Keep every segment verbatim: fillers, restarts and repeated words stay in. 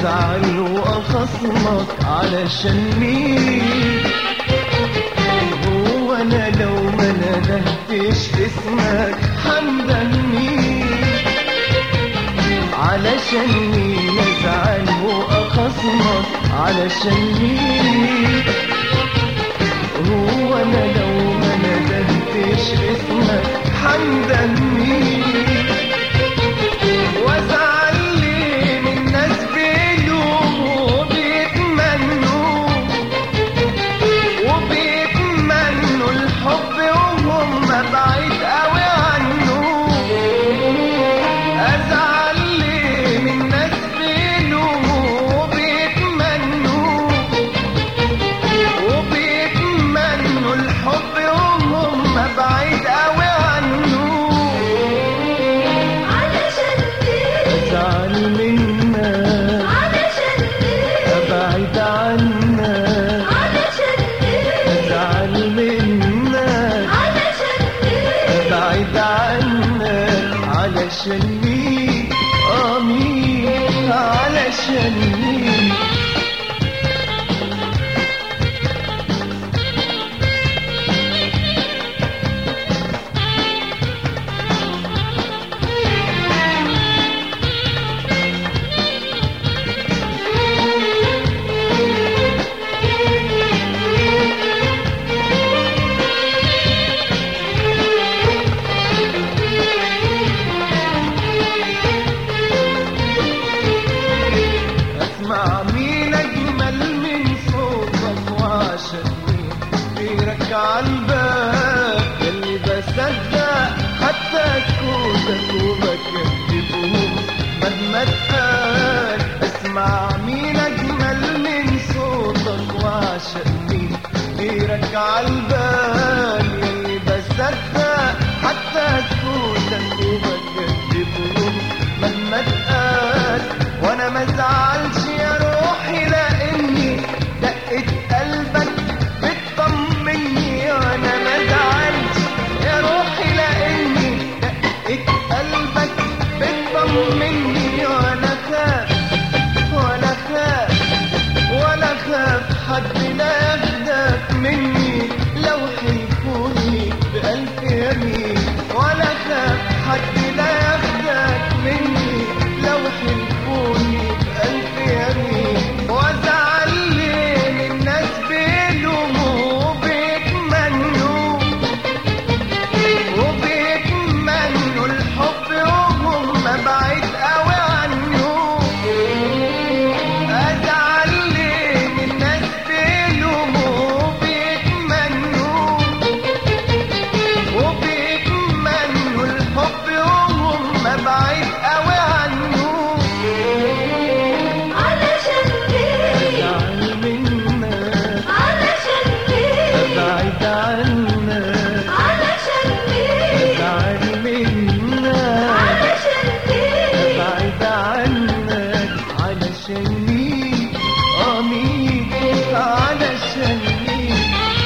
ازعل واخصمك علشان مين؟ هو انا لو ما ندهتش اسمك حمدا مين؟ علشان مين ازعل واخصمك علشان مين؟ هو انا لو ما ندهتش اسمك حمدا مين؟ وازعل ليه من ناس بيلوموا وبيتمنوا وبيتمنوا الحب وهم بعيد قوي عنه؟ ازعل ليه من ناس بيلوموا وبيتمنوا وبيتمنوا الحب وهم بعيد قوي عنه؟ ازعل منك ابعد عنك، ازعل منك ابعد عنك علشان مين؟ اه مين؟ علشان مين؟ اسمع مين اجمل من صوتك وعشان مين غيرك عالباب؟ ياللي بصدق حتى سكوتك وبكذبهم مهما اتقال. اسمع مين اجمل من صوتك وعشان مين غيرك عالبال؟ ياللي بصدق حتى سكوتك وبكذبهم مهما اتقال. وانا ما ازعلش يا روحي لاني دقت قلبك بتطمني، وانا ما ازعلش يا روحي لاني دقت قلبك بتطمني، وانا خاف ولا خاف ولا خاف حد لا ياخدك مني لو حلفوني بألف يمين، ولا خاف حد لا ياخدك مني لو حلفوني بألف يمين. وازعل ليه من ناس بيلوموا وبيتمنوا وبيتمنوا الحب وهم بعيد قوي عنه؟ ازعل ليه من ناس بيلوموا وبيتمنوا وبيتمنوا الحب وهم بعيد قوي عنه؟ ازعل منك ابعد عنك، ازعل منك ابعد عنك علشان مين؟ اه مين؟ علشان مين؟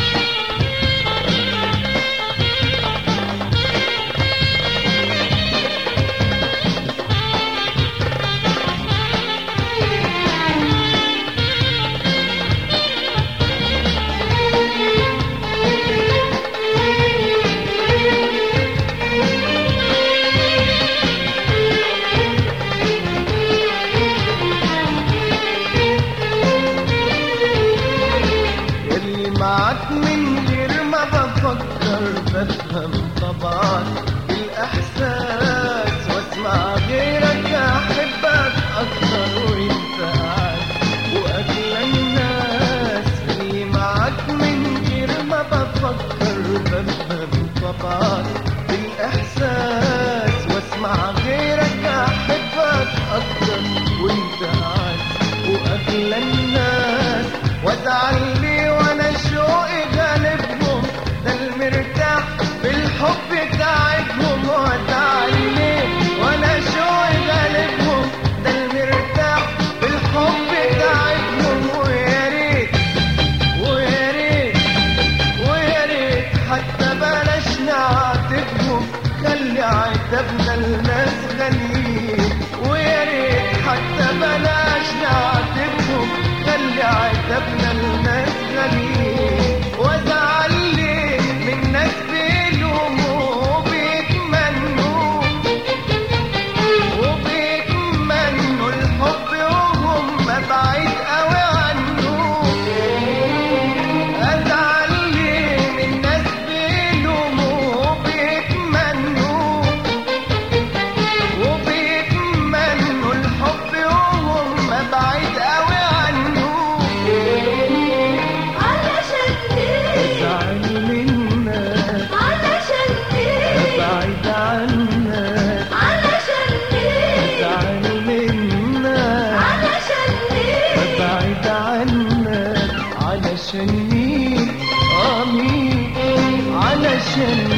اللي معاك من غير ما بفكر بفهم طبعا الإحساس، واسمع غيرك أحبك أكتر وانت قاعد وأغلى الناس. اللي معاك من غير ما بفكر بفهم طبعا الإحساس، واسمع غيرك أحبك أكتر وانت قاعد وأغلى الناس. وازعل ليه وانا شوقي غالبهم ده المرتاح بالحب تعبهم؟ وازعل ليه وانا شوقي غالبهم ده المرتاح بالحب تعبهم؟ ويا ريت ويا ريت ويا ريت حتى بلاش نعاتبهم، خلي عتابنا الناس غاليين. ويا ريت حتى بلاش نعاتبهم علشان مين؟ اه مين؟ علشان